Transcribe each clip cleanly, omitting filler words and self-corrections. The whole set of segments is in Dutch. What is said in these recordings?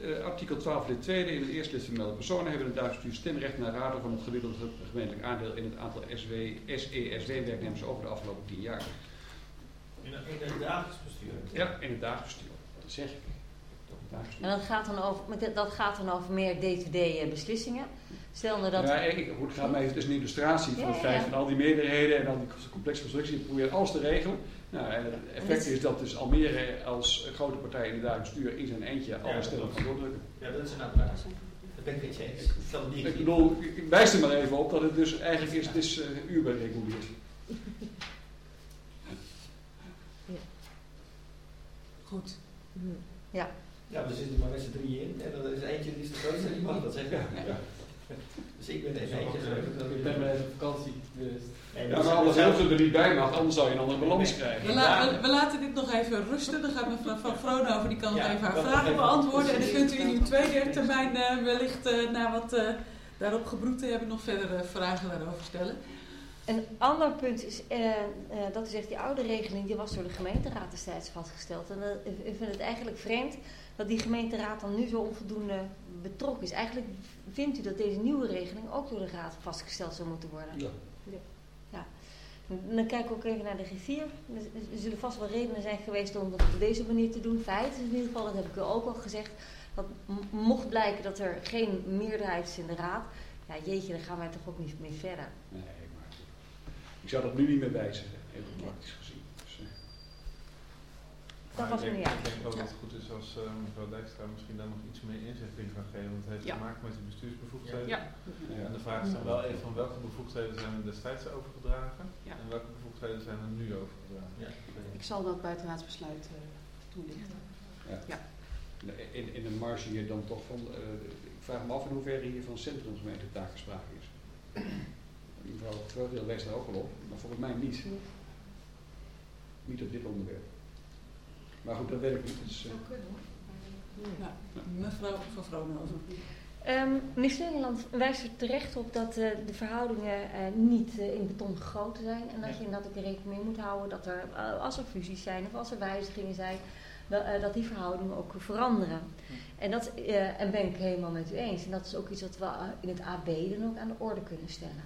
Artikel 12 lid 2 in het eerste lid vermelde personen hebben het dagbestuur stemrecht naar rade van het gemiddelde gemeentelijk aandeel in het aantal SE-SW-werknemers over de afgelopen 10 jaar. In het dagelijks bestuur? Ja, in het dagbestuur. Dat zeg ik. En dat gaat dan over meer day-to-day beslissingen. Stel nou dat... Ja, het gaat mij even tussen een illustratie van het feit van al die meerderheden en al die complexe constructie. Ik probeer alles te regelen. Nou, het effect is dat dus Almere als grote partij in het dagelijks bestuur in zijn eentje alle stemmen kan doordrukken. Ja, dat is een uiteraard. Dat ben ik met je eens. Ik bedoel, ik wijs er maar even op dat het dus eigenlijk is, het is uurbereguleerd. Goed. Ja. Ja, we zitten maar met z'n drieën in en er is eentje die is de grootste en die mag dat zeggen. Ja. Dus ik ben even eentje gelukkig. Ik ben maar even op vakantie. Dus. Ja, maar alles heel veel er niet bij mag, anders zou je een andere balans krijgen. We laten dit nog even rusten. Dan gaat mevrouw Van Vroonhoven die kan even haar vragen beantwoorden. En dan kunt u in uw tweede termijn wellicht na wat daarop gebroed te hebben nog verder vragen daarover stellen. Een ander punt is, dat u zegt, die oude regeling die was door de gemeenteraad destijds vastgesteld. En ik vind het eigenlijk vreemd dat die gemeenteraad dan nu zo onvoldoende betrokken is. Eigenlijk vindt u dat deze nieuwe regeling ook door de raad vastgesteld zou moeten worden? Ja. Ja. Dan kijk ik ook even naar de griffier. Er zullen vast wel redenen zijn geweest om dat op deze manier te doen. Feit is in ieder geval, dat heb ik u ook al gezegd, dat mocht blijken dat er geen meerderheid is in de raad, ja jeetje, dan gaan wij toch ook niet meer verder. Nee, maar ik zou dat nu niet meer wijzigen, even praktisch gezien. Dus, dat was me niet uit. Ik denk ook dat het goed is als mevrouw Dijkstra misschien daar nog iets meer inzichting kan geven. Want het heeft te maken met de bestuursbevoegdheden. Ja. En de vraag is dan wel even van welke bevoegdheden zijn er destijds overgedragen en welke bevoegdheden zijn er nu overgedragen. Ja. Ik zal dat bij het raadsbesluit toelichten. Ja. In een marge hier dan toch van, ik vraag me af in hoeverre hier van centrumgemeentetaken sprake is. Mevrouw Vreugdeel wees daar ook al op, maar volgens mij niet. Niet op dit onderwerp. Maar goed, dat weet ik niet. Dus, mevrouw Van Vroonhoven. Minister Nederland wijst er terecht op dat de verhoudingen niet in beton gegoten zijn. En dat je inderdaad ook rekening mee moet houden dat er, als er fusies zijn of als er wijzigingen zijn, dat die verhoudingen ook veranderen. En ben ik helemaal met u eens. En dat is ook iets wat we in het AB dan ook aan de orde kunnen stellen.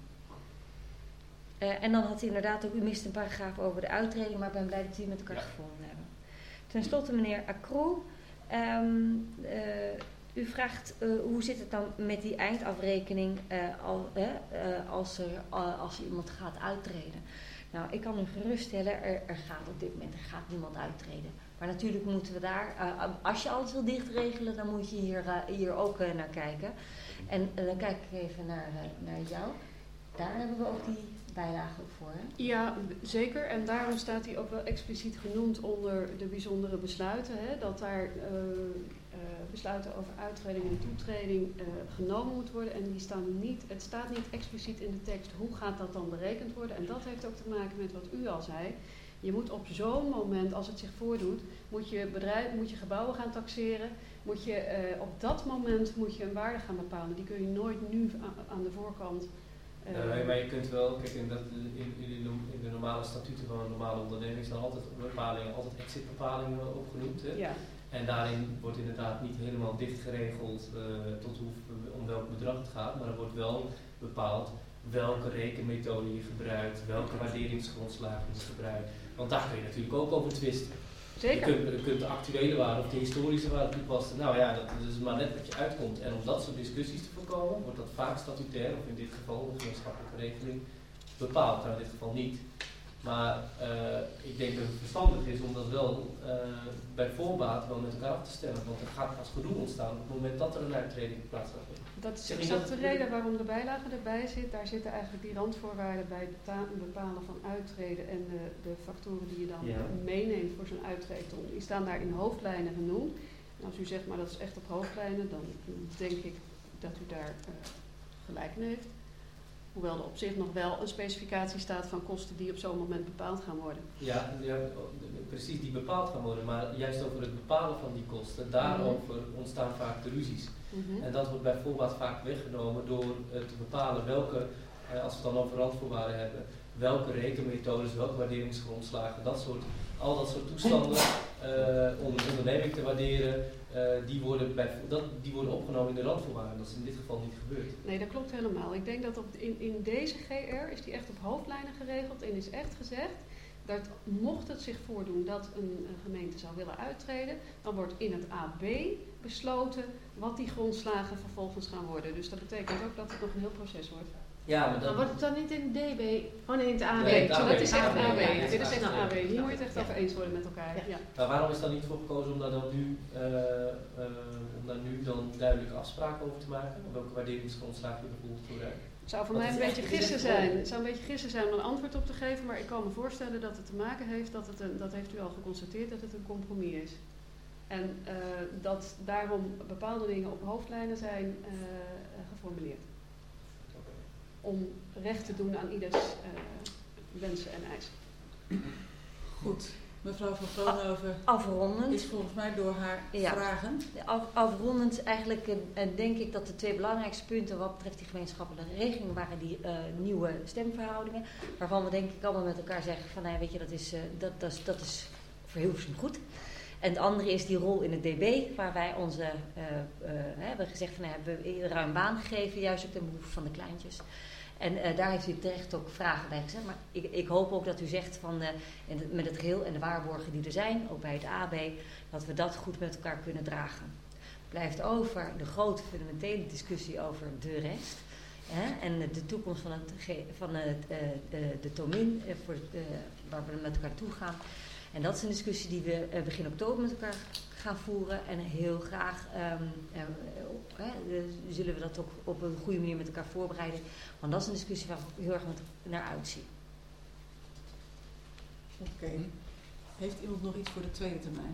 En dan had u inderdaad ook, u mist een paragraaf over de uittreding, maar ik ben blij dat u het met elkaar gevonden hebben. Ten slotte meneer Accru, u vraagt hoe zit het dan met die eindafrekening als iemand gaat uittreden. Nou, ik kan u geruststellen, er gaat op dit moment niemand uittreden. Maar natuurlijk moeten we daar, als je alles wil dichtregelen, dan moet je hier ook naar kijken. En dan kijk ik even naar jou. Daar hebben we ook die bijlage ook voor. Hè? Ja, zeker. En daarom staat die ook wel expliciet genoemd onder de bijzondere besluiten. Hè, dat daar besluiten over uittreding en toetreding genomen moet worden. En het staat niet expliciet in de tekst hoe gaat dat dan berekend worden. En dat heeft ook te maken met wat u al zei. Je moet op zo'n moment, als het zich voordoet, moet je gebouwen gaan taxeren. Op dat moment moet je een waarde gaan bepalen. Die kun je nooit nu aan de voorkant. Maar je kunt wel, kijk, in de normale statuten van een normale onderneming staan altijd exitbepalingen opgenoemd. Hè? Ja. En daarin wordt inderdaad niet helemaal dicht geregeld om welk bedrag het gaat, maar er wordt wel bepaald welke rekenmethode je gebruikt, welke waarderingsgrondslagen je gebruikt. Want daar kun je natuurlijk ook over twisten. Zeker. Je kunt de actuele waarde of de historische waarde toepassen. Nou ja, dat is maar net wat je uitkomt. En om dat soort discussies te voorkomen, wordt dat vaak statutair, of in dit geval de gemeenschappelijke regeling, bepaald. Nou, in dit geval niet. Maar ik denk dat het verstandig is om dat wel bij voorbaat wel met elkaar af te stemmen. Want er gaat pas gedoe ontstaan op het moment dat er een uittreding plaats gaat vinden. Dat is exact de reden waarom de bijlage erbij zit. Daar zitten eigenlijk die randvoorwaarden bij het bepalen van uittreden en de factoren die je dan meeneemt voor zo'n uittreding. Die staan daar in hoofdlijnen genoemd. En als u zegt maar dat is echt op hoofdlijnen, dan denk ik dat u daar gelijk in heeft. Hoewel er op zich nog wel een specificatie staat van kosten die op zo'n moment bepaald gaan worden. Ja, precies, die bepaald gaan worden. Maar juist over het bepalen van die kosten, daarover ontstaan vaak de ruzies. En dat wordt bij voorbaat vaak weggenomen door te bepalen welke, als we het dan over randvoorwaarden hebben, welke rekenmethodes, welke waarderingsgrondslagen, al dat soort toestanden om een onderneming te waarderen, die worden opgenomen in de randvoorwaarden. Dat is in dit geval niet gebeurd. Nee, dat klopt helemaal. Ik denk dat in deze GR is die echt op hoofdlijnen geregeld en is echt gezegd dat mocht het zich voordoen dat een gemeente zou willen uittreden, dan wordt in het AB besloten wat die grondslagen vervolgens gaan worden. Dus dat betekent ook dat het nog een heel proces wordt. Ja, maar dan wordt het dan niet in DB, gewoon in het AB. Nee, Dat is echt AB. Ja. Dit is echt een AB. Hier moet je het echt over eens worden met elkaar. Ja. Maar waarom is dan niet voor gekozen om daar dan nu duidelijke afspraken over te maken? Welke waarderingsgrondslagen je bijvoorbeeld gebruikt? Het zou voor mij een beetje gissen zijn. Het zou een beetje gissen zijn om een antwoord op te geven, maar ik kan me voorstellen dat het te maken heeft, dat heeft u al geconstateerd, dat het een compromis is. En dat daarom bepaalde dingen op hoofdlijnen zijn geformuleerd. Om recht te doen aan ieders wensen en eisen. Goed. Mevrouw van Vroonhoven Afrondend. is volgens mij door haar vragen. Afrondend eigenlijk denk ik dat de twee belangrijkste punten wat betreft die gemeenschappelijke regeling waren die nieuwe stemverhoudingen. Waarvan we denk ik allemaal met elkaar zeggen van weet je, dat is voor Hilversum goed. En het andere is die rol in het DB, waar wij hebben gezegd van hebben we ruim baan gegeven, juist ook ten behoeve van de kleintjes. En daar heeft u terecht ook vragen bij gezegd. Maar ik hoop ook dat u zegt met het geheel en de waarborgen die er zijn, ook bij het AB, dat we dat goed met elkaar kunnen dragen. Blijft over de grote fundamentele discussie over de rest. En de toekomst van de TOMIN, waar we met elkaar toe gaan. En dat is een discussie die we begin oktober met elkaar gaan voeren. En heel graag zullen we dat ook op een goede manier met elkaar voorbereiden. Want dat is een discussie waar we heel erg naar uitzien. Oké. Heeft iemand nog iets voor de tweede termijn?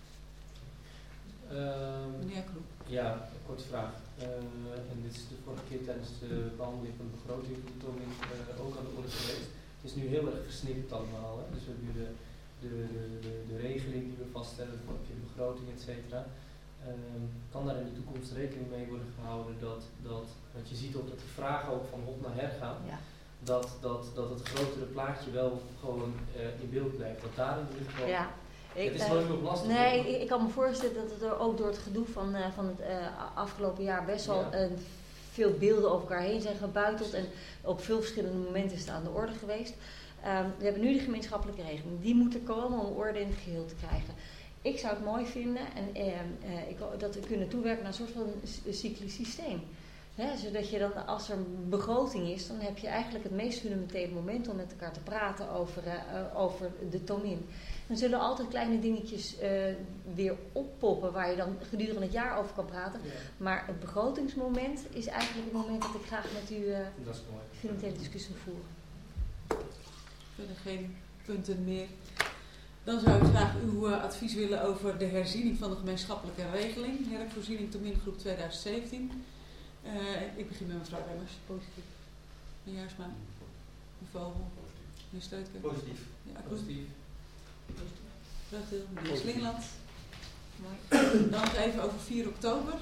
Meneer Kroep. Ja, een korte vraag. En dit is de vorige keer tijdens de behandeling van de begroting ook aan de orde geweest. Het is nu heel erg versnipperd allemaal. Hè? Dus we hebben de regeling die we vaststellen, de begroting, et cetera. Kan daar in de toekomst rekening mee worden gehouden want je ziet ook dat de vragen ook van hot naar her gaan, dat het grotere plaatje wel gewoon in beeld blijft. Dat daar in ieder geval... Ja. Het is wel heel lastig. Nee, ik kan me voorstellen dat het er ook door het gedoe van het afgelopen jaar best wel veel beelden over elkaar heen zijn gebuiteld en op veel verschillende momenten is het aan de orde geweest. We hebben nu de gemeenschappelijke regeling. Die moet er komen om orde in het geheel te krijgen. Ik zou het mooi vinden dat we kunnen toewerken naar een soort van cyclisch systeem. Zodat je dan, als er een begroting is, dan heb je eigenlijk het meest fundamentele moment om met elkaar te praten over de TOMIN. Dan zullen altijd kleine dingetjes weer oppoppen waar je dan gedurende het jaar over kan praten. Ja. Maar het begrotingsmoment is eigenlijk het moment dat ik graag met u fundamentele discussie wil voeren. Verder geen punten meer. Dan zou ik graag uw advies willen over de herziening van de gemeenschappelijke regeling. Herkvoorziening TOMIN groep 2017. Ik begin met mevrouw Remmers. Positief. Meneer Jaarsma. Meneer Vogel. Meneer Steutke. Positief. Ja, positief. Vreugdeel. Meneer Slingeland. Mooi. Dan nog even over 4 oktober.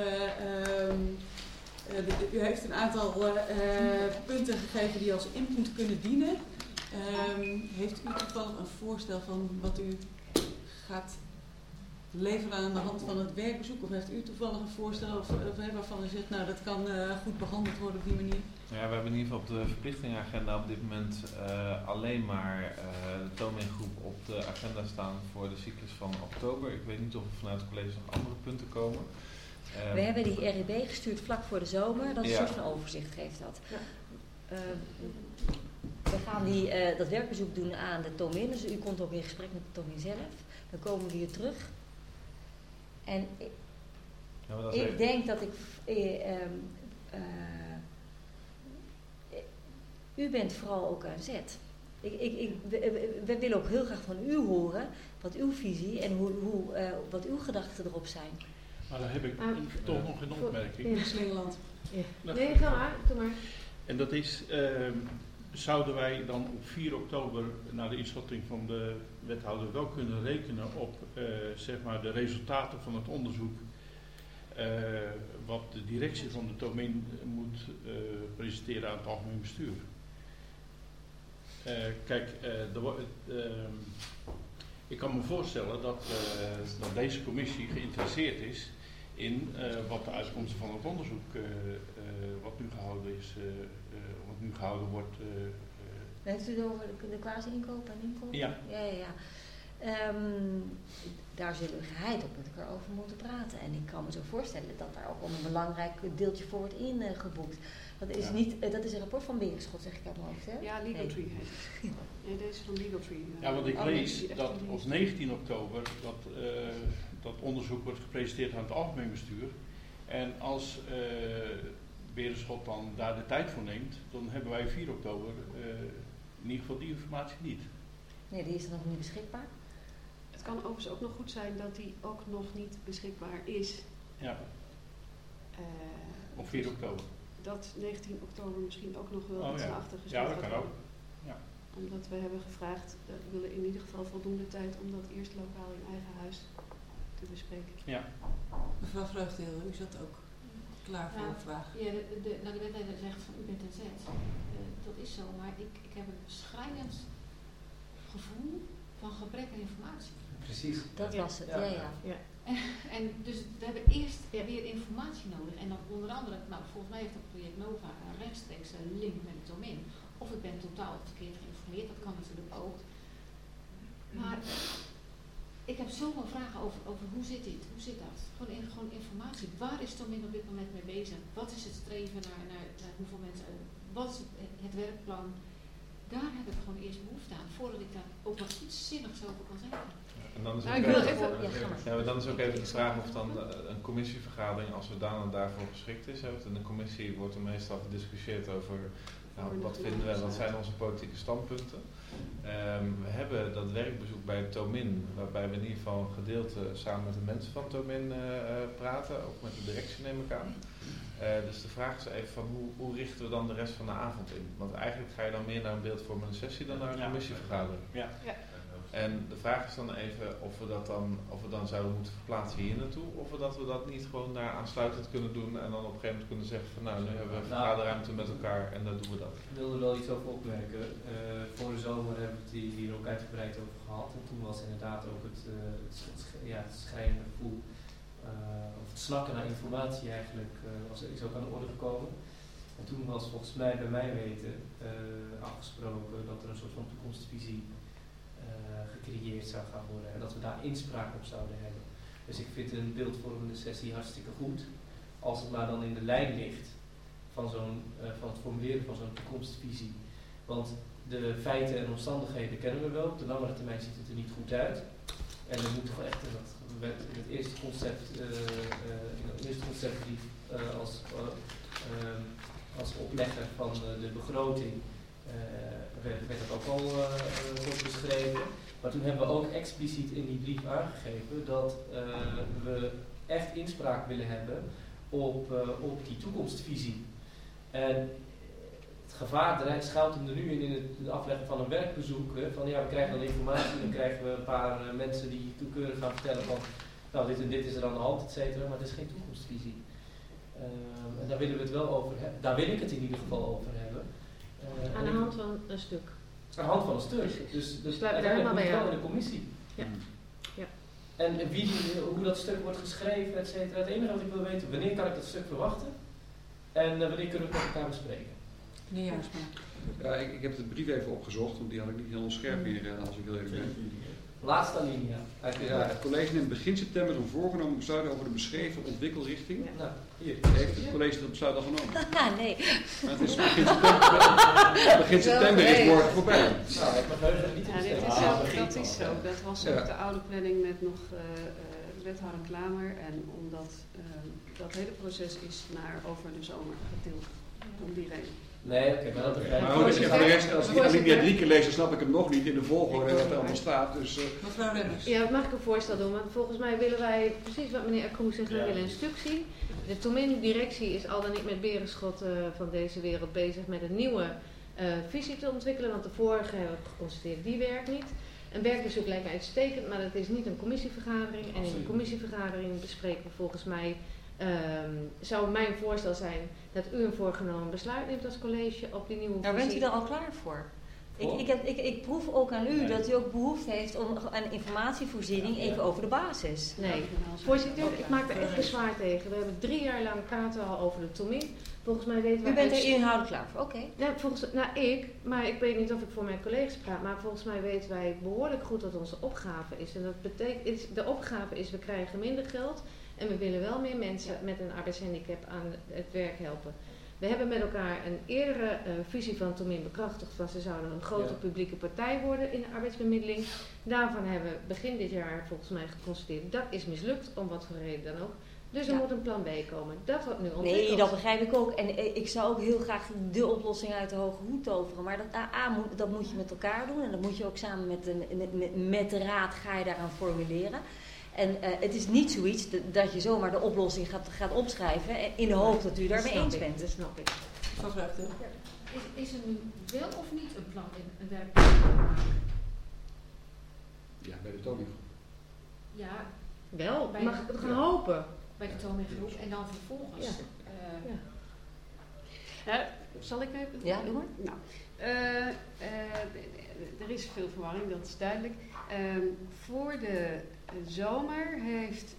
U heeft een aantal punten gegeven die als input kunnen dienen. Heeft u toevallig een voorstel van wat u gaat leveren aan de hand van het werkbezoek? Of heeft u toevallig een voorstel waarvan u zegt, nou dat kan goed behandeld worden op die manier? Ja, we hebben in ieder geval op de verplichtingenagenda op dit moment alleen maar de TOMIN-groep op de agenda staan voor de cyclus van oktober. Ik weet niet of er vanuit het college nog andere punten komen. We hebben die RIB gestuurd vlak voor de zomer. Dat is een soort van overzicht geeft dat. Ja. We gaan dat werkbezoek doen aan de TOMIN. Dus u komt ook in gesprek met de TOMIN zelf. Dan komen we hier terug. En ik denk dat u bent vooral ook aan zet. We willen ook heel graag van u horen wat uw visie en wat uw gedachten erop zijn. Maar dan heb ik toch nog een opmerking. In Slingeland. Ja. Nee, ga maar. Doe maar. En dat is, zouden wij dan op 4 oktober naar de inschatting van de wethouder wel kunnen rekenen op zeg maar de resultaten van het onderzoek wat de directie van de TOMIN moet presenteren aan het algemeen bestuur? Kijk, ik kan me voorstellen dat deze commissie geïnteresseerd is in wat de uitkomsten van het onderzoek wat nu gehouden is, wat nu gehouden wordt. Heeft u het over de quasi-inkoop en inkoop? Ja. Ja. Daar zullen we geheid op met elkaar over moeten praten. En ik kan me zo voorstellen dat daar ook al een belangrijk deeltje voor wordt ingeboekt. Dat is een rapport van Berenschot, zeg ik uit mijn hoofd, hè? Ja, Legal Tree heet het. Ja, deze is van Legal Tree. Ja, want ik lees dat op 19 oktober dat onderzoek wordt gepresenteerd aan het algemeen bestuur. En als Berenschot dan daar de tijd voor neemt, dan hebben wij 4 oktober in ieder geval die informatie niet. Nee, die is nog niet beschikbaar. Het kan overigens ook nog goed zijn dat die ook nog niet beschikbaar is. Ja. Op 4 oktober. Dat 19 oktober misschien ook nog wel iets achtergesteld. Ja, dat kan ook. Ja. Omdat we hebben gevraagd, we willen in ieder geval voldoende tijd om dat eerst lokaal in eigen huis te bespreken. Ja. Mevrouw Vreugdeel, u zat ook klaar voor een vraag. Ja, de wethouder zegt van u bent een zet. Dat is zo, maar ik heb een schrijnend gevoel van gebrek aan informatie. Precies. Dat was het, ja. En dus we hebben eerst weer informatie nodig. En dan onder andere, volgens mij heeft het project Nova een rechtstreekse link met het domein. Of ik ben totaal verkeerd geïnformeerd, dat kan natuurlijk ook. Maar ik heb zoveel vragen over hoe zit dit, hoe zit dat? Gewoon informatie. Waar is het domein op dit moment mee bezig? Wat is het streven naar hoeveel mensen? Wat is het werkplan? Daar heb ik gewoon eerst behoefte aan, voordat ik daar ook wat iets zinnigs over kan zeggen. En dan is dan is ook even de vraag of dan een commissievergadering, als we daarvoor geschikt is. Want in de commissie wordt er meestal gediscussieerd over wat vinden we, wat zijn onze politieke standpunten. We hebben dat werkbezoek bij Tomin, waarbij we in ieder geval een gedeelte samen met de mensen van Tomin praten, ook met de directie neem ik aan. Dus de vraag is even van hoe richten we dan de rest van de avond in? Want eigenlijk ga je dan meer naar een beeldvormende sessie dan naar een commissievergadering. Ja. En de vraag is dan even of we dan zouden moeten verplaatsen hier naartoe, of dat we dat niet gewoon daar aansluitend kunnen doen en dan op een gegeven moment kunnen zeggen van nu hebben we vergaderruimte met elkaar en dan doen we dat. Ik wilde er wel iets over opmerken. Voor de zomer hebben we het hier ook uitgebreid over gehad en toen was inderdaad ook het schrijnende gevoel of het snakken naar informatie eigenlijk is ook aan de orde gekomen. En toen was volgens mij bij mij weten afgesproken dat er een soort van toekomstvisie gecreëerd zou gaan worden en dat we daar inspraak op zouden hebben. Dus ik vind een beeldvormende sessie hartstikke goed, als het maar dan in de lijn ligt van het formuleren van zo'n toekomstvisie. Want de feiten en omstandigheden kennen we wel, op de langere termijn ziet het er niet goed uit. En er moet toch echt in het eerste conceptbrief als oplegger van de begroting werd dat ook al beschreven. Maar toen hebben we ook expliciet in die brief aangegeven dat we echt inspraak willen hebben op die toekomstvisie. En het gevaar schuilt hem er nu in het afleggen van een werkbezoek. Van we krijgen dan informatie, dan krijgen we een paar mensen die toekeurig gaan vertellen van dit en dit is er aan de hand, et cetera, maar het is geen toekomstvisie. En daar willen we het wel over hebben. Daar wil ik het in ieder geval over hebben. Aan de hand van een stuk. Aan de hand van een stuk. Dus helemaal bij wel in de commissie. Ja. En hoe dat stuk wordt geschreven, et cetera. Het enige wat ik wil weten, wanneer kan ik dat stuk verwachten? En wanneer kunnen we het met elkaar bespreken? Meneer Jaarsma. Ja, ik heb de brief even opgezocht, want die had ik niet heel scherp meer als ik heel even ben. Laatste alinea. Het college neemt begin september een voorgenomen besluit over de beschreven ontwikkelrichting. Nou, hier. Heeft het college dat besluit al genomen? Nee. Maar het is begin september is morgen voorbij. Nou, ik mag heus niet in de Dat is zo. Dat was ook de oude planning met nog wethouder Klamer. En omdat dat hele proces is naar over de zomer getild. Om die reden. Nee, oké, maar dat begrijp ik. Maar voor de rest, als ik alinea 3 keer lees, dan snap ik hem nog niet in de volgorde wat er allemaal staat. Dus, Mevrouw Remmers. Ja, mag ik een voorstel doen? Want volgens mij willen wij, precies wat meneer Akkoes zegt, we willen een stuk zien. De Tomin-directie is al dan niet met Berenschot van deze wereld bezig met een nieuwe visie te ontwikkelen. Want de vorige hebben we geconstateerd, die werkt niet. Een werkbezoek lijkt mij uitstekend, maar dat is niet een commissievergadering. En in de commissievergadering bespreken we volgens mij... zou mijn voorstel zijn dat u een voorgenomen besluit neemt als college op die nieuwe visie. Daar bent u er al klaar voor. Ik proef ook aan u dat u ook behoefte heeft aan informatievoorziening even over de basis. Nee, voorzitter, ik maak er echt bezwaar tegen. We hebben 3 jaar lang praten al over de TOMIN. Volgens mij weten wij... U bent er inhoudelijk klaar voor, oké. Ja, maar ik weet niet of ik voor mijn collega's praat, maar volgens mij weten wij behoorlijk goed wat onze opgave is. En dat betekent, de opgave is, we krijgen minder geld en we willen wel meer mensen met een arbeidshandicap aan het werk helpen. We hebben met elkaar een eerdere visie van TOMIN bekrachtigd, van ze zouden een grote publieke partij worden in de arbeidsbemiddeling. Daarvan hebben we begin dit jaar volgens mij geconstateerd, dat is mislukt, om wat voor reden dan ook. Dus er moet een plan B komen. Dat wordt nu ontwikkeld. Nee, dat begrijp ik ook. En ik zou ook heel graag de oplossing uit de hoge hoed toveren. Maar dat moet je met elkaar doen. En dat moet je ook samen met de raad ga je daaraan formuleren. En het is niet zoiets dat je zomaar de oplossing gaat opschrijven in de hoop dat u daarmee eens bent. Dat snap ik. Is er nu wel of niet een plan in een werkplan maken? Ja, bij de TOMIN. Ja. Wel, mag ik het gaan hopen? Bij de TOMIN groep en dan vervolgens. Zal ik even? Ja, doe maar. Nou, er is veel verwarring, dat is duidelijk. Voor de zomer heeft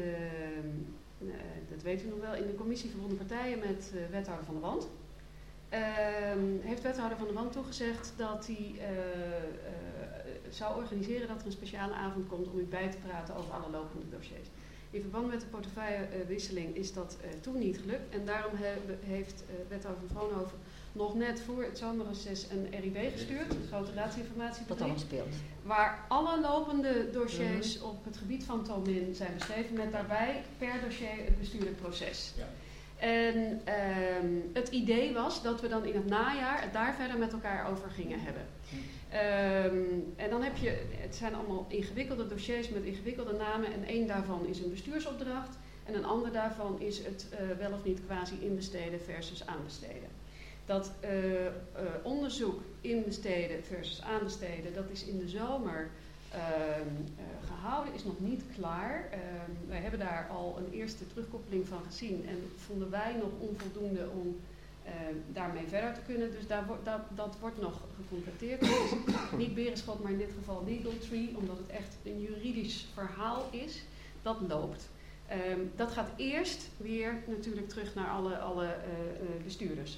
dat weten we nog wel, in de commissie verbonden partijen met wethouder Van der Wand. Heeft wethouder Van der Wand toegezegd dat hij zou organiseren dat er een speciale avond komt om u bij te praten over alle lopende dossiers. In verband met de portefeuillewisseling is dat toen niet gelukt en daarom heeft wethouder Van Vroonhoven nog net voor het zomerreces een RIB gestuurd, een grote raadsinformatiebrief. Wat dan speelt. Waar alle lopende dossiers op het gebied van TOMIN zijn beschreven met daarbij per dossier het bestuurlijk proces. Ja. En het idee was dat we dan in het najaar het daar verder met elkaar over gingen hebben. En dan heb je, het zijn allemaal ingewikkelde dossiers met ingewikkelde namen en één daarvan is een bestuursopdracht en een ander daarvan is het wel of niet quasi inbesteden versus aanbesteden. Dat onderzoek inbesteden versus aanbesteden, dat is in de zomer gehouden, is nog niet klaar. Wij hebben daar al een eerste terugkoppeling van gezien en vonden wij nog onvoldoende om daarmee verder te kunnen. Dus dat wordt nog gecompleteerd. Het is niet Berenschot, maar in dit geval Legal Tree, omdat het echt een juridisch verhaal is. Dat loopt. Dat gaat eerst weer natuurlijk terug naar alle bestuurders.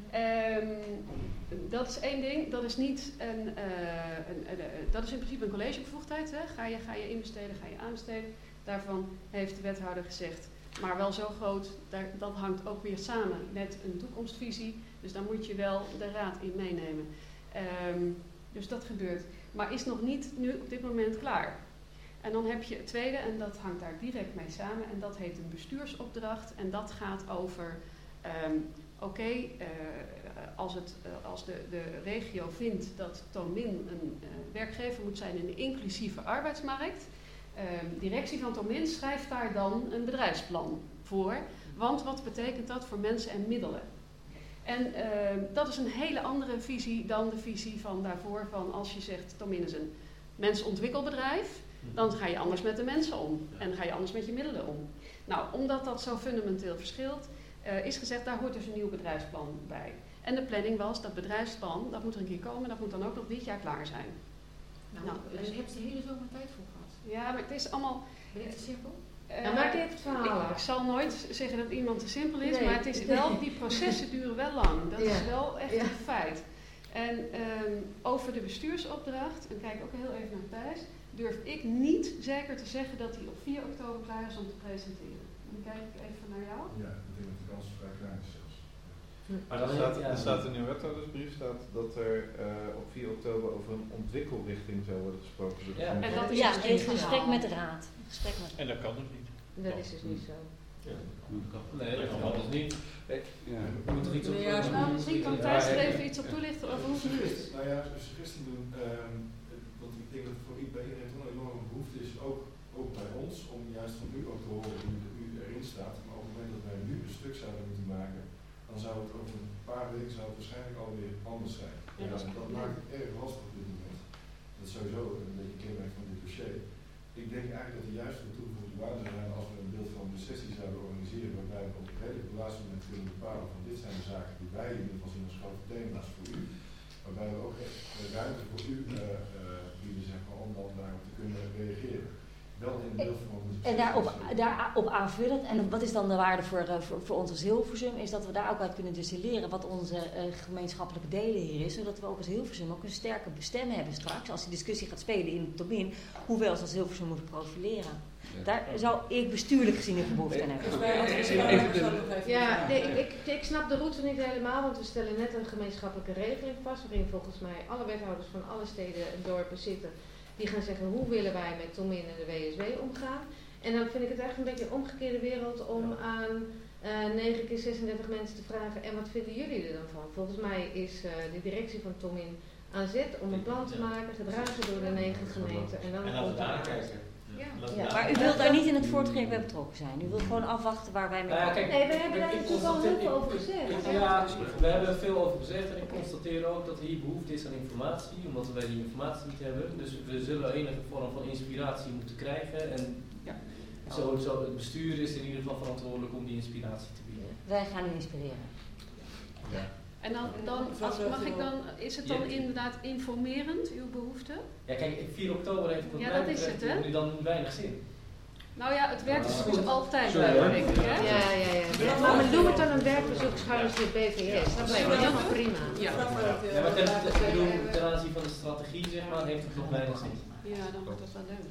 Dat is één ding, dat is niet dat is in principe een collegebevoegdheid. Hè? Ga je inbesteden, ga je aanbesteden. Daarvan heeft de wethouder gezegd, maar wel zo groot, dat hangt ook weer samen met een toekomstvisie. Dus daar moet je wel de raad in meenemen. Dus dat gebeurt. Maar is nog niet nu op dit moment klaar. En dan heb je het tweede, en dat hangt daar direct mee samen, en dat heet een bestuursopdracht. En dat gaat over, als de regio vindt dat TOMIN een werkgever moet zijn in de inclusieve arbeidsmarkt, directie van TOMIN schrijft daar dan een bedrijfsplan voor. Want wat betekent dat voor mensen en middelen? En dat is een hele andere visie dan de visie van daarvoor, van als je zegt TOMIN is een mensontwikkelbedrijf, dan ga je anders met de mensen om en ga je anders met je middelen om. Nou, omdat dat zo fundamenteel verschilt, is gezegd, daar hoort dus een nieuw bedrijfsplan bij. En de planning was, dat bedrijfsplan, dat moet er een keer komen, dat moet dan ook nog dit jaar klaar zijn. Nou dus je hebt de hele zomer tijd voor gehad. Ja, maar het is allemaal... Ben je te simpel? Maak dit het verhaal. Ik zal nooit zeggen dat iemand te simpel is, maar het is wel, die processen duren wel lang. Dat is wel echt een feit. En over de bestuursopdracht, en kijk ook heel even naar Thijs, durf ik niet zeker te zeggen dat hij op 4 oktober klaar is om te presenteren. Dan kijk ik even naar jou. Ja, ik denk dat de kans vrij klein is zelfs. Maar er staat in uw wethoudersbrief dat er op 4 oktober over een ontwikkelrichting zou worden gesproken. En dat is in gesprek met de raad. En dat kan dus niet. Dat is dus niet zo. Ja. Nee, dat kan dus niet. Ja. Je moet er iets op Misschien kan Thijs er even iets op toelichten over hoe het nu is. Nou ja, een suggestie doen. Want ik denk dat het bij iedereen toch een enorme behoefte is, ook bij ons, om juist van u ook te horen hoe u erin staat. Maar op het moment dat wij nu een stuk zouden moeten maken, dan zou het over een paar weken waarschijnlijk alweer anders zijn. Ja, dat maakt het erg lastig op dit moment. Dat is sowieso een beetje kenmerk van dit dossier. Ik denk eigenlijk dat de juiste toegevoegde waarde zou zijn als we een beeld van de sessie zouden organiseren, waarbij we op het redelijk laatste moment kunnen bepalen van dit zijn de zaken die wij in ieder geval zien als grote thema's voor u. waarbij we ook echt ruimte voor u bieden, zeg maar, om dan daarop te kunnen reageren. Wel in deel van en daarop aanvullend, en wat is dan de waarde voor ons als Hilversum, is dat we daar ook uit kunnen distilleren wat onze gemeenschappelijke delen hier is, zodat we ook als Hilversum ook een sterke stem hebben straks, als die discussie gaat spelen in het domein, hoe we ons als Hilversum moeten profileren. Daar zou ik bestuurlijk gezien een behoefte aan hebben. Ja, nee, ik snap de route niet helemaal, want we stellen net een gemeenschappelijke regeling vast, waarin volgens mij alle wethouders van alle steden en dorpen zitten. Die gaan zeggen, hoe willen wij met Tomin en de WSW omgaan? En dan vind ik het echt een beetje een omgekeerde wereld om aan 9 keer 36 mensen te vragen, en wat vinden jullie er dan van? Volgens mij is de directie van Tomin aan zet om een plan te maken, gedragen door de 9 gemeenten. En dan komt daar kijken. Ja, maar u wilt daar niet in het voorttraject bij betrokken zijn. U wilt gewoon afwachten waar wij mee komen. Nee, we hebben daar natuurlijk al heel veel over gezegd. Ja, we hebben er veel over gezegd en ik constateer ook dat er hier behoefte is aan informatie, omdat wij die informatie niet hebben. Dus we zullen enige vorm van inspiratie moeten krijgen en zo het bestuur is in ieder geval verantwoordelijk om die inspiratie te bieden. Wij gaan u inspireren. Ja. En is het dan inderdaad informerend, uw behoefte? Ja, kijk, 4 oktober heeft wat mij betreft nu dan weinig zin. Nou ja, het werkbezoek is altijd leuk, denk ik, hè? Ja. Maar we doen het dan een werkbezoek schuins de BVS. Dat lijkt me helemaal prima. Ja. Maar ten aanzien van de strategie, zeg maar, heeft het nog weinig zin. Ja, dan wordt dat wel leuk.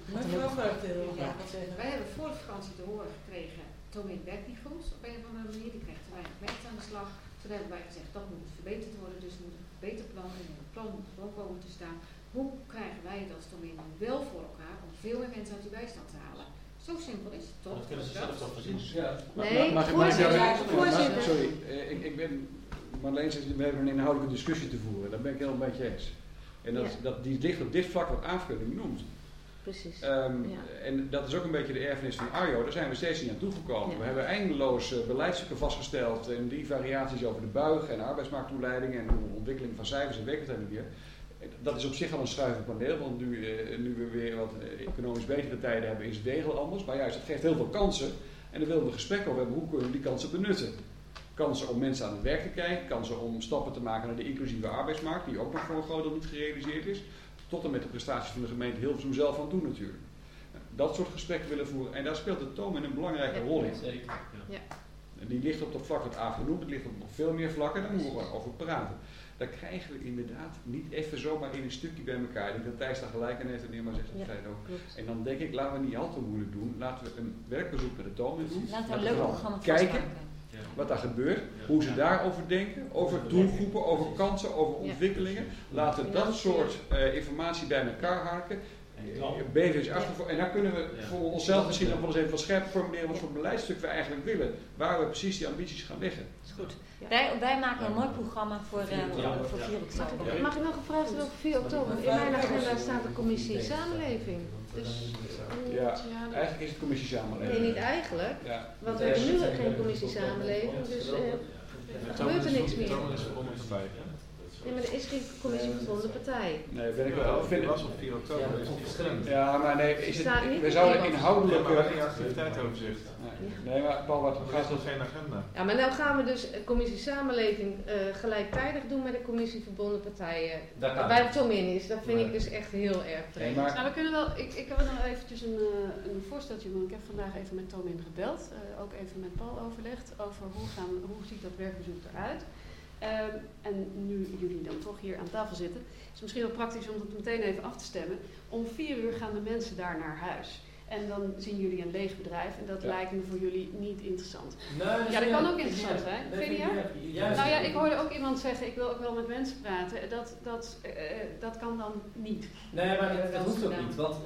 Wij hebben voor de vakantie te horen gekregen, Tomin werkt niet goed op een of andere manier, die krijgt te weinig mensen aan de slag. Toen hebben wij gezegd, dat moet verbeterd worden, dus moet een beter plan in het plan moet gewoon komen te staan. Hoe krijgen wij het als Tomin dan wel voor elkaar om veel meer mensen uit die bijstand te halen? Zo simpel is het toch? Dat kunnen ze zelf toch voorzien. Ja. Nee, voorzitter. Sorry, ik ben, Marleen zegt, we hebben een inhoudelijke discussie te voeren. Daar ben ik helemaal met je eens. En die ligt op dit vlak wat aanvulling noemt. Precies. En dat is ook een beetje de erfenis van Arjo. Daar zijn we steeds niet aan toegekomen. Ja. We hebben eindeloos beleidsstukken vastgesteld in die variaties over de buig en arbeidsmarkttoeleiding en de ontwikkeling van cijfers en werkelijk weer. Dat is op zich al een schuivend paneel, want nu we weer wat economisch betere tijden hebben, is het degelijk anders. Maar juist, het geeft heel veel kansen en daar willen we gesprekken over hebben. Hoe kunnen we die kansen benutten? Kansen om mensen aan het werk te krijgen, kansen om stappen te maken naar de inclusieve arbeidsmarkt, die ook nog voor een groot deel niet gerealiseerd is. Tot en met de prestaties van de gemeente Hilversum zelf aan toe natuurlijk. Dat soort gesprekken willen voeren en daar speelt de Tomin een belangrijke rol in. Zeker. Ja. Die ligt op dat vlak wat Aaf genoemd, het ligt op nog veel meer vlakken, daar moeten we over praten. Daar krijgen we inderdaad niet even zomaar in een stukje bij elkaar. Ik denk dat Thijs daar gelijk aan heeft en maar zegt dat ook. En dan denk ik, laten we niet al te moeilijk doen. Laten we een werkbezoek met de Tomin doen. Laten we een leuk programma kijken wat daar gebeurt, hoe ze daarover denken, over doelgroepen, over kansen, over ontwikkelingen. Laten we dat soort informatie bij elkaar harken. BV's achtervoor. En dan kunnen we voor onszelf misschien nog wel eens even wat scherper formuleren wat voor beleidstuk we eigenlijk willen. Waar we precies die ambities gaan leggen. Dat is goed. Wij maken een mooi programma voor 4 oktober. Mag ik nog een vraag stellen over 4 oktober? In mijn agenda staat de commissie Samenleving. Dus, eigenlijk is het commissie Samenleving. Nee, niet eigenlijk. Want we hebben nu geen commissie Samenleving, dus gebeurt er niks meer. Nee, maar er is geen commissie verbonden partij. Nee, ben ik wel. Het was op 4 oktober. Ja, maar nee, we zouden inhoudelijk geen activiteitenoverzicht. Nee, maar Paul, wat gaat er geen agenda? Ja, maar nou gaan we dus commissie Samenleving gelijktijdig doen met de commissie verbonden partijen. Bij het Tomin is. Dat vind ik dus echt heel erg vreemd. Nou, we kunnen wel. Ik heb nog eventjes een voorsteltje doen. Ik heb vandaag even met Tomin gebeld. Ook even met Paul overlegd over hoe ziet dat werkbezoek eruit. En nu jullie dan toch hier aan tafel zitten, is het misschien wel praktisch om het meteen even af te stemmen. Om 4 uur gaan de mensen daar naar huis. En dan zien jullie een leeg bedrijf en dat lijkt me voor jullie niet interessant. Nee, ja, dat kan ook interessant zijn. Vind je? Nou ja, ik hoorde ook iemand zeggen, ik wil ook wel met mensen praten. Dat kan dan niet. Nee, maar dat hoeft ook niet. Want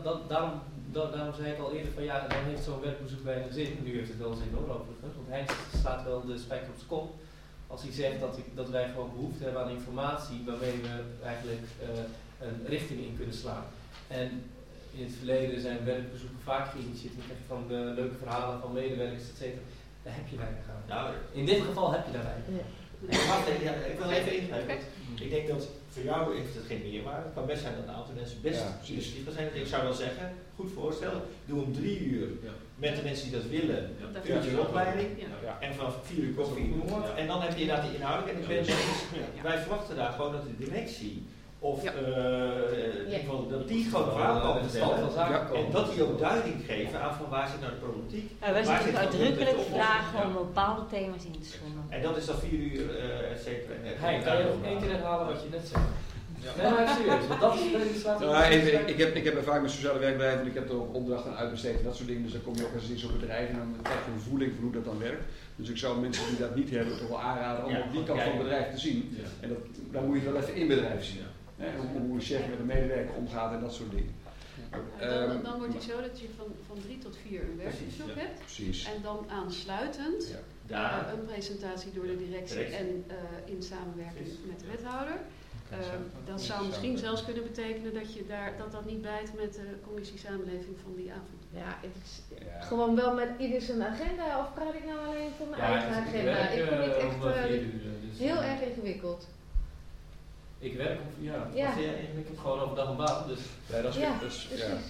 daarom zei ik al eerder van dan heeft zo'n werkbezoek weinig zin. Nu heeft het wel zin hoor, overigens. Want hij slaat wel de spijker op zijn kop. Als hij zegt dat wij gewoon behoefte hebben aan informatie waarmee we eigenlijk een richting in kunnen slaan. En in het verleden zijn werkbezoeken vaak geïnitieerd. Dan krijg je van de leuke verhalen van medewerkers, et cetera. Daar heb je weinig aan. Ja, in dit geval heb je daar weinig. Ik wil even ingrijpen. Ik denk dat voor jou heeft het geen meerwaarde. Het kan best zijn dat een aantal mensen best initiatiever zijn. Ik zou wel zeggen, goed voorstellen, doe om 3 uur met de mensen die dat willen, een uurtje opleiding en vanaf 4 uur koffie noemen. En dan heb je inderdaad die inhoudelijk. En ik ben wij verwachten daar gewoon dat de directie of in ieder geval dat die gewoon een verhaal komen vertellen en dat die ook duiding geven aan van waar zit nou de problematiek. Wij zitten uitdrukkelijk vragen om bepaalde thema's in te schoenen. En dat is dan 4 uur, et cetera. Kan je nog 1 keer herhalen wat je net zei? Nee, maar serieus, want dat is ik heb ervaring met sociale werkbedrijven en ik heb er ook opdrachten aan uitbesteed en dat soort dingen. Dus dan kom je ook eens in zo'n bedrijf en dan krijg je een voeling van hoe dat dan werkt. Dus ik zou mensen die dat niet hebben toch wel aanraden om op die kant van het bedrijf te zien. En dan moet je het wel even in bedrijf zien. Hoe een chef met een medewerker omgaat en dat soort dingen. Dan wordt het zo dat je van 3 tot 4 een werkbezoek hebt. Precies. En dan aansluitend een presentatie door de directie en in samenwerking met de wethouder. Dat zou misschien zelfs kunnen betekenen dat dat niet bijt met de commissie samenleving van die avond. Ja, het is gewoon wel met ieder zijn agenda, of praat ik nou alleen voor mijn eigen agenda? Ik vind het echt heel erg ingewikkeld. Ik werk ik heb gewoon overdag een baan, dus... Ja, dat is precies.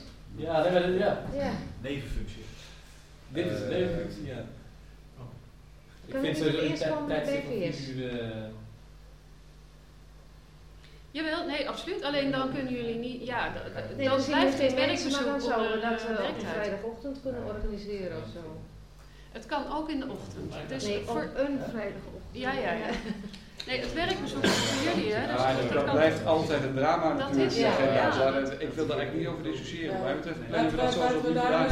Nevenfunctie. Dit is de nevenfunctie, ja. Ik vind sowieso een tijdstip van 4 uur... Jawel, nee, absoluut. Alleen dan kunnen jullie niet... Ja, Nee, dan blijft het werkbezoek maar dan zouden we dat op op vrijdagochtend kunnen organiseren of zo. Het kan ook in de ochtend. Dus Nee, voor een vrijdagochtend. Ja. Nee, het werkbezoek is voor jullie, hè. Dus dat blijft altijd een drama natuurlijk. Is, ik wil daar eigenlijk niet over discussiëren. Wat mij betreft plannen we dat zo Ik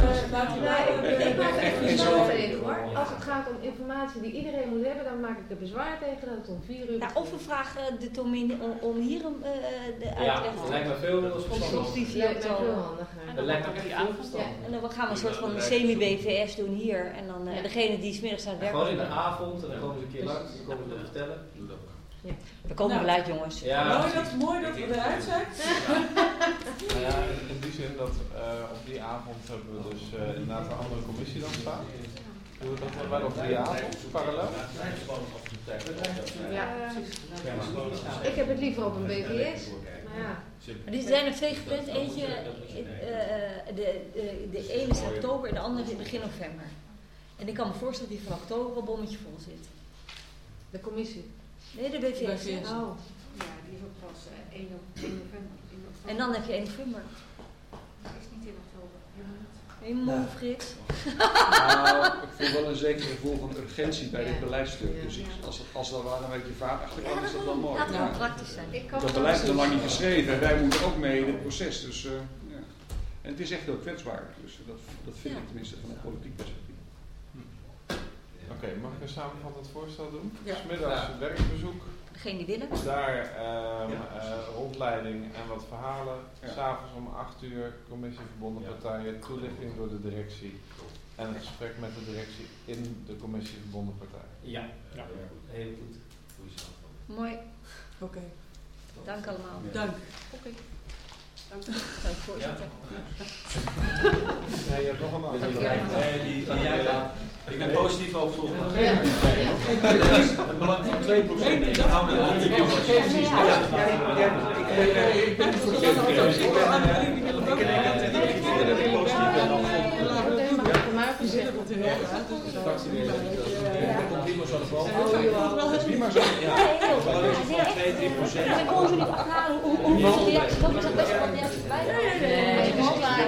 bezwaar tegen hoor. Als het gaat om informatie die iedereen moet hebben, dan maak ik er bezwaar tegen dat het om 4 uur... Nou, of we vragen de Tomin om hier de uitleg dat lijkt me veel constructief lijkt me veel handiger. Dat lijkt me echt veel verstandig. En dan gaan we een soort van semi-BVS doen hier. En dan degene die 's middags aan het werk gewoon in de avond en dan komen ze een keer langs, dan komen ze dat vertellen. Doe dat. We komen eruit, jongens. Ja. Mooi dat we eruit zijn. Ja, in die zin dat op die avond hebben we dus inderdaad een andere commissie dan staan. Doen we dat dan wel op die avond, parallel? Ja. Ik heb het liever op een BVS. Maar er zijn er 2 gepland. Eentje, de ene is oktober en de andere is begin november. En ik kan me voorstellen dat die van oktober een bommetje vol zit. De commissie? Nee, de BVS. Oh. Ja, die is ook pas 1 november. En dan heb je 1 november. Dat is niet in oktober. Hey, moe, Frits. Nou, ik voel wel een zeker gevoel van urgentie bij dit beleidstuk. Dus als er wel een beetje vaart achter kan, is dat wel mooi. Laten we praktisch zijn. Dat beleid is al lang niet geschreven en wij moeten ook mee in het proces. Dus, en het is echt heel kwetsbaar. Dus dat vind ik tenminste van een politiek perspectief. Oké, mag ik een samenvattend voorstel doen? Ja. 'S Middags het werkbezoek. Degene die willen. Daar rondleiding en wat verhalen. S'avonds om 8 uur commissie verbonden partijen, toelichting door de directie en een gesprek met de directie in de commissie verbonden partijen. Ja, heel goed. Mooi. Oké. Dank allemaal. Dank. Oké. Dank voorzitter. Nee, je hebt nog een andere. Ik ben positief overgevoerd. Het belang van 2%. Ik hou me er niet Ik ben voor Dan komen ze niet afhalen hoeveel reacties, dat is best wel reacties bij.